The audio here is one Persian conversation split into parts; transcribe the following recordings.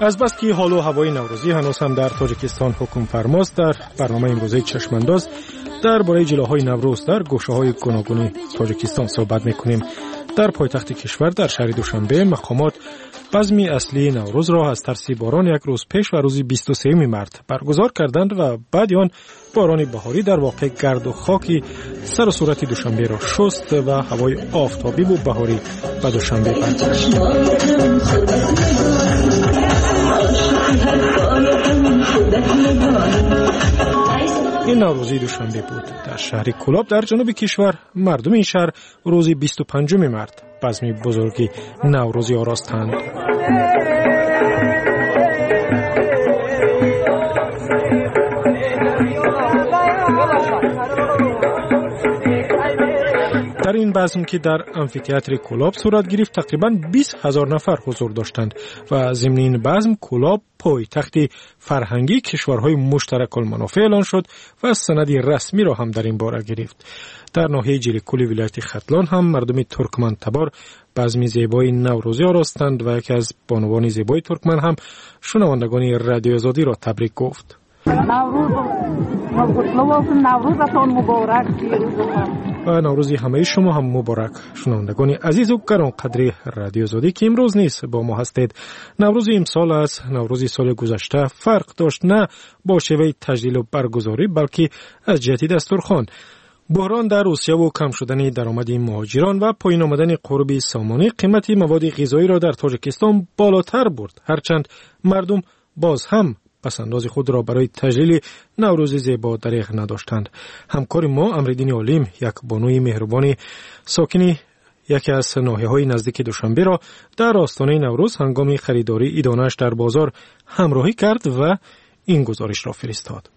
از بس که حال و هوای نوروزی هنوز هم در تاجیکستان حکم فرماست، در برنامه امروزه چشمانداز درباره جلوه‌های نوروز در گوشه‌های گوناگون تاجیکستان صحبت می‌کنیم. در پایتخت کشور در شهر دوشنبه مقامات بزم اصلی نوروز را از ترس باران یک روز پیش و روز 23 مارس برگزار کردند و بعد آن باران بهاری در واقع گرد و خاکی سر و صورت دوشنبه را شست و هوای آفتابی و بهاری به دوشنبه برگشت. این نوروزی دوشنبه بود. در شهر کولاب در جنوب کشور مردم این شهر روز 25 مارس بزم بزرگی نوروزی آراستند. در این بزم که در امفی‌تئاتر کولاب صورت گرفت تقریباً 20,000 نفر حضور داشتند و ضمن این بزم کولاب پایتخت فرهنگی کشورهای مشترک المنافع اعلان شد و سند رسمی را هم در این باره گرفت. در ناحیه جلیکولی ولایت ختلان هم مردم ترکمن تبار بزم زیبای نوروزی آراستند و یکی از بانوان زیبای ترکمن هم شنوندگان رادیو آزادی را تبریک گفت. نوروزتان مبارک. و نوروزی همه شما هم مبارک. شنوندگان عزیز و گرانقدر رادیو آزادی که امروز نیست با ما هستید. نوروز امسال از نوروز سال گذشته فرق داشت، نه با شیوه تجلیل و برگزاری بلکه از جهت دستورخوان. بحران در روسیه و کم شدن درآمد مهاجران و پایین آمدن قرب سامانه قیمت مواد غذایی را در تاجیکستان بالاتر برد، هرچند مردم باز هم پسنداز خود را برای تجلیل نوروز زیبا دریغ نداشتند. همکار ما امردین علیم، یک بانوی مهربان ساکن یکی از ناحیه‌های نزدیک دوشنبه را در آستانه نوروز هنگام خریداری ایدانش در بازار همراهی کرد و این گزارش را فرستاد.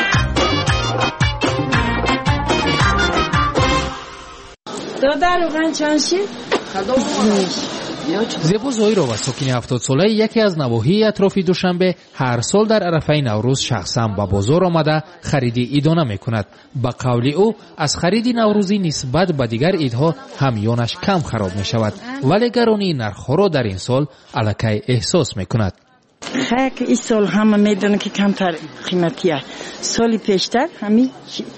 زیبا زایرو و ساکن 70 ساله یکی از نواحی اطراف دوشنبه هر سال در عرفه نوروز شخصا به بازار آمده خرید ایدانه میکند. با قول او از خرید نوروزی نسبت به دیگر ایدها همیانش کم خراب می شود، ولی گرانی نرخ‌ها را در این سال الکی احساس میکند. خیلی این سال همه میدونن که کمتر قیمتیه. سالی پیشتر همی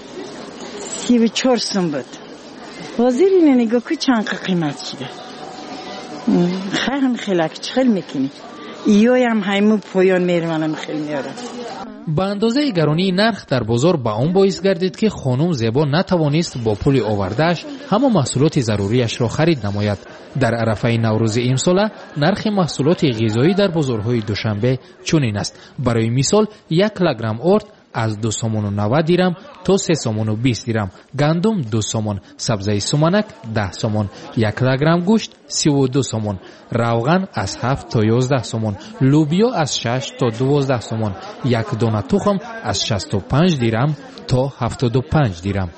34 سوم بود. بازار اینو نگاه که چند قیمت شده. خیلی میکنی ایوی هم همون پایان میرمانم خیلی میاره. با اندازه گرانی نرخ در بازار با اون باعث گردید که خانم زیبا نتوانست با پول آورده‌اش همه محصولات ضروریش را خرید نماید. در عرفه نوروز امسال نرخ محصولات غذایی در بازارهای دوشنبه چنین است. برای مثال 1 کیلوگرم ارد از 2 سومون و 90 دیرم تا 3 سومون و 20 دیرم، گندم 2 سومون، سبزی سومنک 10 سومون، 1 کیلوگرم گوشت 32 سومون، روغن از 7 تا 11 سومون، لوبیا از 6 تا 12 سومون، 1 دانه تخم از 65 دیرم تا 75 دیرم.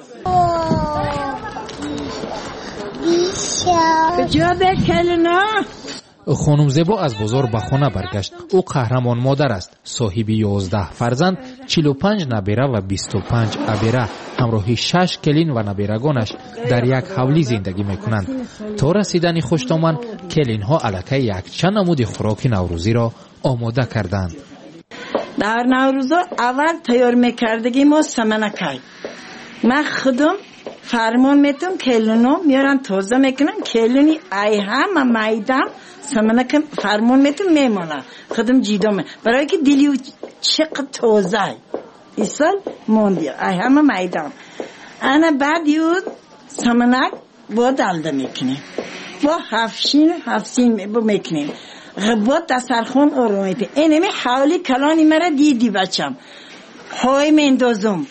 خانم زیبا از بازار به خانه برگشت. او قهرمان مادر است، صاحب 11 فرزند، 45 نبیره و 25 ابیره. همراه 6 کلین و نبیرگانش در یک حولی زندگی میکنند. تا رسیدن خوشتامن کلین ها الکی یک چند نمود خوراک نوروزی را آماده کردند. در نوروز اول تیار میکردگی ما سمنکی. من خودم فرمان میتونم کلونو میارن تازه میکنن، کلونی ای همه میدم سمنکم فرمان میتونم میمانم خودم جیدم برای که دیلیو چقدر تازه این سال موندی ای همه میدم. انا بعد یو سمنک با دلده میکنیم با هفشین میکنیم غبات دسترخون آرومیتی. اینمی حالی کلانی مرا دیدی بچم های میندازم.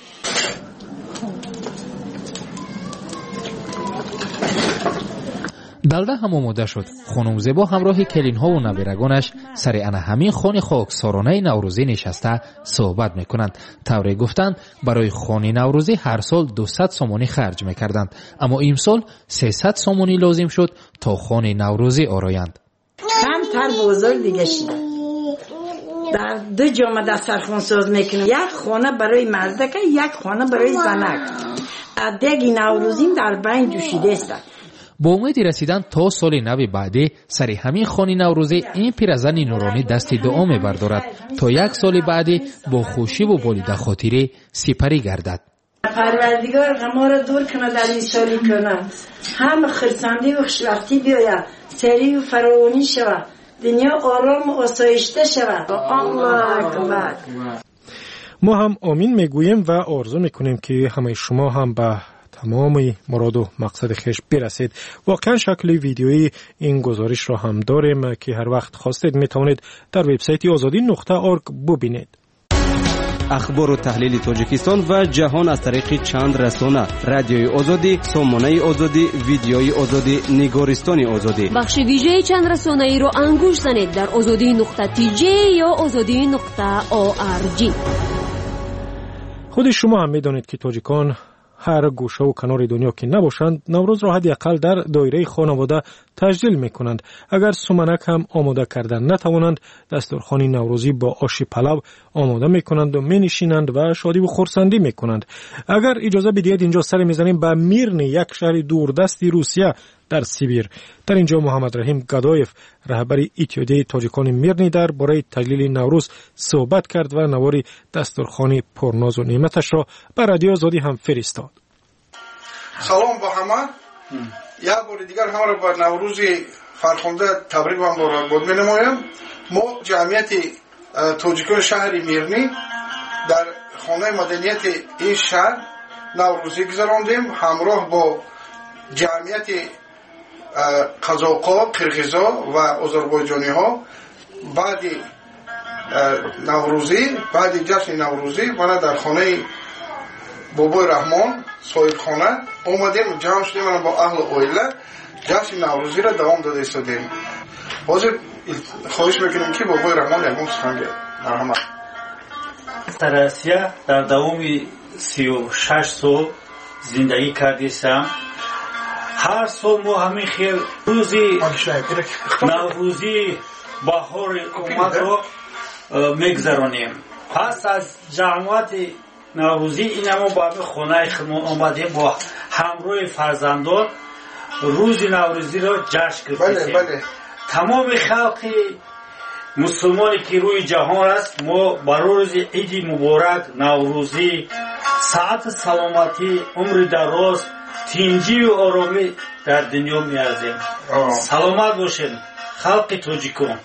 دلده هم آماده شد. خانم زیبا همراه کلین ها و نبیرگانش سر انا همین خانه خاکسارانه نوروزی نشسته صحبت میکنند. طوری گفتند برای خانه نوروزی هر سال 200 سومونی خرج میکردند، اما امسال 300 سومونی لازم شد تا خانه نوروزی آرایند. کمتر بزرگ دیگه شد. در 2 جامعه دسترخوان ساز میکنیم، یک خانه برای مردک، یک خانه برای زنک. ادگی نوروزیم در بین جوشیده است. با امید رسیدن تا سال نو بعدی سر همین خوانی نوروزی این پیرزن نورانی دستی دعا می‌بردارد تا یک سال بعدی با خوشی و بالیده خاطری سپری گردد. پروردگار ما را دور کنه در این سالی کنه، هم خرسندی و خوشبختی بیاید، سری و فراوانی شود، دنیا آرام و آسایشته شود. الله اکبر. ما هم آمین میگوییم و آرزو میکنیم که همه شما هم به تمام مراد و مقصد خیش برسید. واقعا شکل ویدیویی این گزارش را هم داریم که هر وقت خواستید میتوانید در وبسایت azadi.org ببینید. اخبار و تحلیل تاجیکستان و جهان از طریق چند رسانه: رادیوی آزادی، سامانه آزادی، ویدیوی آزادی، نگارستان آزادی. بخش ویژه چند رسانه ای را انگوش زنید در azadi.tj یا azadi.org. خود شما هم میدانید که تاجیکان هر گوشه و کنار دنیا که نباشند نوروز را حداقل در دایره خانواده تجلیل میکنند. اگر سومنک هم آماده کردن نتوانند، دسترخوان نوروزی با آش پلو آماده میکنند و مینشینند و شادی و خرسندی میکنند. اگر اجازه بدهید اینجا سر میزنیم به میرن، یک شهر دوردستی روسیه در سیبیر. در اینجا محمد رحیم گدایف، رهبر اتحادیه تاجیکان میرنی، در باره تجلیل نوروز صحبت کرد و نوار دسترخوان پرناز و نعمتش را به رادیو آزادی هم فرستاد. سلام با همه. یک بار دیگر همه را به نوروز فرخنده تبریک و مبارکباد می‌نمایم. ما جمعیت تاجیکان شهر میرنی در خانه مدنیت این شهر نوروزی گذراندیم همراه با جمعیت قزاق‌ها، قرغیزها و آذربایجانی‌ها. بعد نوروزی، بعد جشن نوروزی ما در خانه بابای رحمان صاحب خانه اومدیم، جمع شدیم با اهل اویله جشن نوروزی را دوام داده ایستادیم. حاضر خواهش میکنیم که بابای رحمان یکم سخن گوید. مرحمت. در آسیا در دوام 36 سال زندگی کردیم. هر سال ما همین خیل روزی نوروزی بهار اومد رو میگذرانیم. پس از جمعیت نوروزی اینما با خانه خودمون آمدیم با همراه فرزندان روز نوروزی را جشن کردیم. تمام خلق مسلمانی که روی جهان است ما برای روز عید مبارک نوروزی سعادت، سلامتی، عمر دراز، تینجی و آرامی در دنیا می‌ارزیم. سلامت باشین خلق تاجیکان.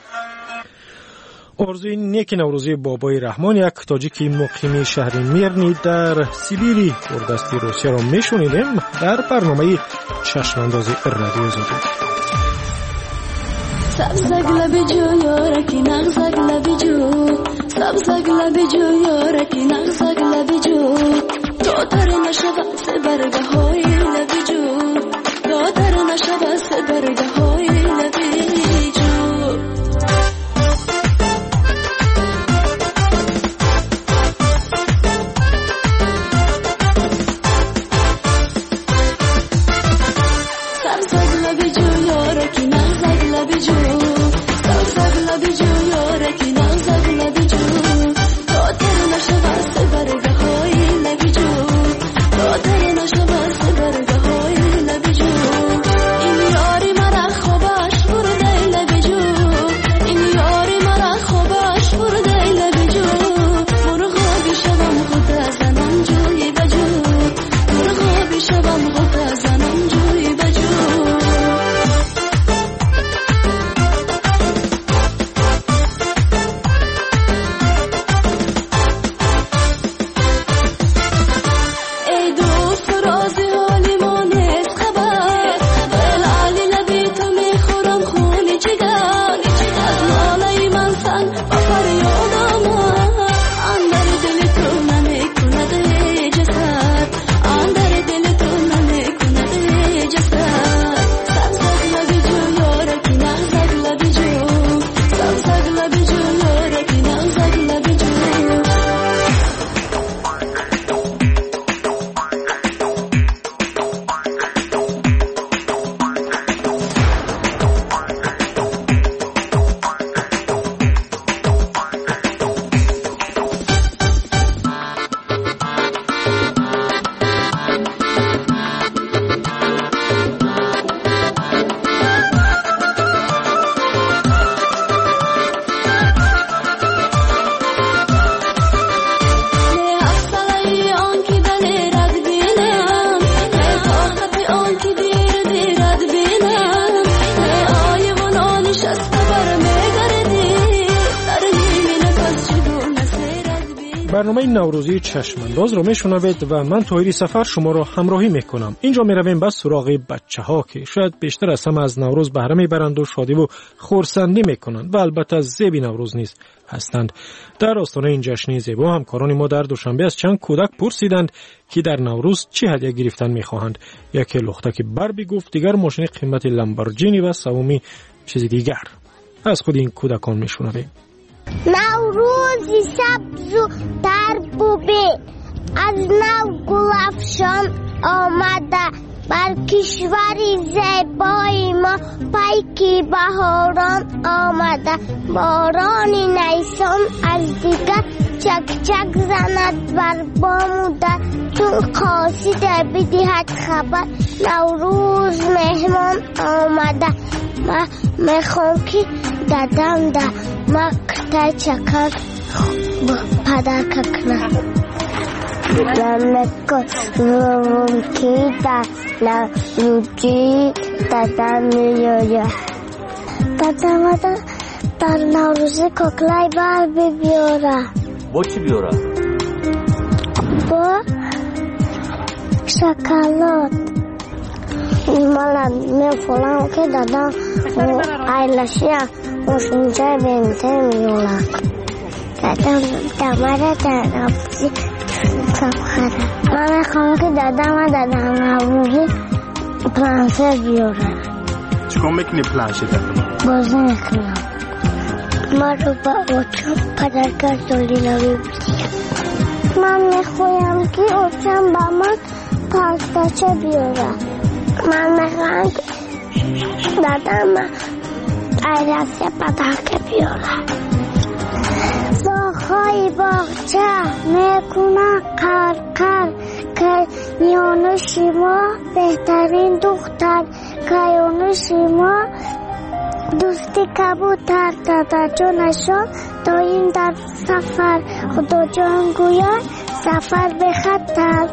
آرزوی نیک نوروزی بابای رحمان، یک تاجیک مقیم شهر میرنی در سیبیری دوردستی روسیه را میشنیدیم در برنامه چشم انداز رادیو آزادی. سبزک لب جو یارکی نغزک لب جو، سبزک لب جو یارکی نغزک لب جو، دادر نشود سه برگه های لب جو، دادر نشود سه برگه های لب جو. این یاری مرا خوب برنامه نوروزی چشمانداز رو میشنوید و من طاهری سفر شما رو همراهی میکنم. اینجا میرویم بس سراغ بچه‌ها که شاید بیشتر از همه از نوروز بهره میبرند و شادی و خرسندی میکنند و البته زیبی نوروز نیز هستند. در آستانه این جشن زیبا همکاران ما در دوشنبه از چند کودک پرسیدند که در نوروز چه هدیه گرفتن میخواهند. یکی لختک بربی گفت، دیگر ماشین قیمت لامبورجینی و سومی چیزی دیگر. از خود این کودکان میشنویم. نوروزی سبز و تربوبه از نو گلفشان آمده، بر کشوری زیبای ما پیکی بهاران آمده. بارانی نیسان از دیگر چک چک زند بر باموده، چون قاصد بدهد خبر نوروز مهمان آمده. ما میخوام که دادم ده مکتا چکر پدر کنم نمکم که در نوروزی دادم میویه. دادم در نوروزی کوکلای بر بیاره. با چی بیاره؟ با شکلات. مالا میفولم که دادم ایلاشی مشونجای بنته میولم. دادم دماره در نوروزی سبخره. من میخوام که دادم در نوروزی پلانشه بیاره. چیکار میکنی پلانشه دادم؟ بازی میکنم. ما رو با اوچم پدرگاه دولینا ببینیم. من میخوایم که اوچم با من پاستاچه بیاره. من میخوایم که دادم ایلاسی پدرگاه بیاره. زاخای باغچه میکنه قرقر که یانوش ما بهترین دختر که یانوش ما دوستی کبوتر داده جانشان دایم در سفر. خدا جان گوید سفر به خطر.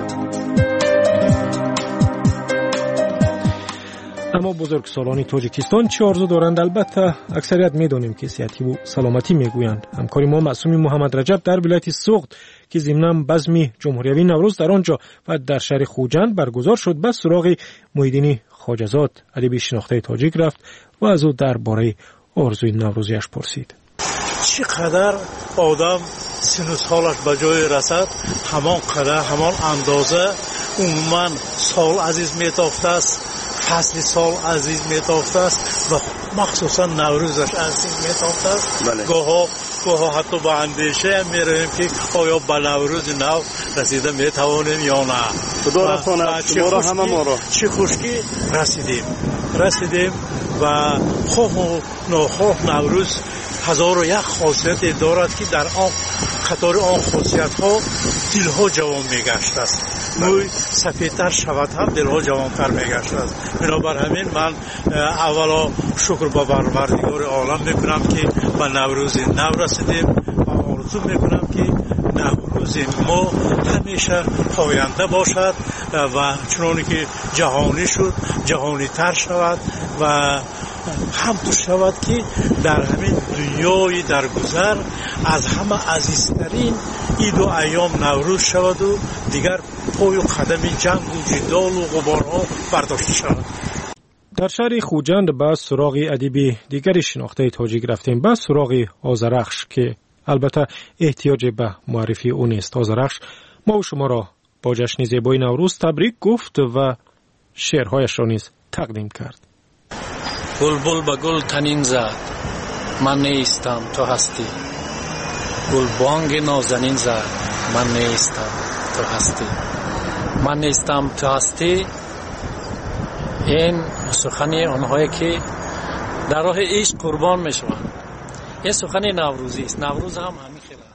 اما بزرگسالان تاجیکستان چه آرزو دارند؟ البته اکثریت میدونیم که صحتی و سلامتی میگویند. همکار ما معصوم محمد رجب در ولایت سوخت که ضمن بزم جمهوری نوروز در آنجا و در شهر خوجند برگزار شد بس سراغ محیدین خواجه‌زاد ادیب شناخته تاجیک رفت و از او درباره آرزوی نوروزیش پرسید. چقدر آدم سن و سالش به جای رسد همان قدر همان اندازه عموما سال عزیز میتافته است، فصل سال عزیز میتافته است و مخصوصا نوروزش عزیز میتافته است. گاه حتی با اندیشه هم میرویم که آیا به نوروز نو رسیده میتوانیم یا نه. خدا رسانه شما را همه ما را چه خوشکی رسیدیم و خواه و ناخواه نوروز هزار و یک خاصیت دارد که در آن قطار آن خاصیت ها دلها جوان میگشت است. موی سفیدتر شود هم دلها جوانتر میگشت است. بنابر همین من اولا شکر به پروردگار عالم میکنم که به نوروز نو رسیدیم و آرزو میکنم که نوروز ما همیشه پاینده باشد و چنانی که جهانی شد جهانی تر شود و همطور شود که در همین دنیای درگذر از همه عزیزترین عید و ایام نوروز شود و دیگر پای و قدم جنگ و جدال و غبارها برداشته شود. در شهر خوجند با سراغ ادیب دیگری شناخته تاجیک رفتیم، با سراغ آذرخش که البته احتیاج به معرفی او نیست. آذرخش ما و شما را با جشن زیبای نوروز تبریک گفت و شعرهایش را نیز تقدیم کرد. بلبل به گل تنین زد من نیستم تو هستی، گل بانگ نازنین زد من نیستم تو هستی، من نیستم تو هستی. این سخنی آنهایی که در راه عشق قربان می شوند. این سخنی نوروزی است. نوروز هم همین خیلی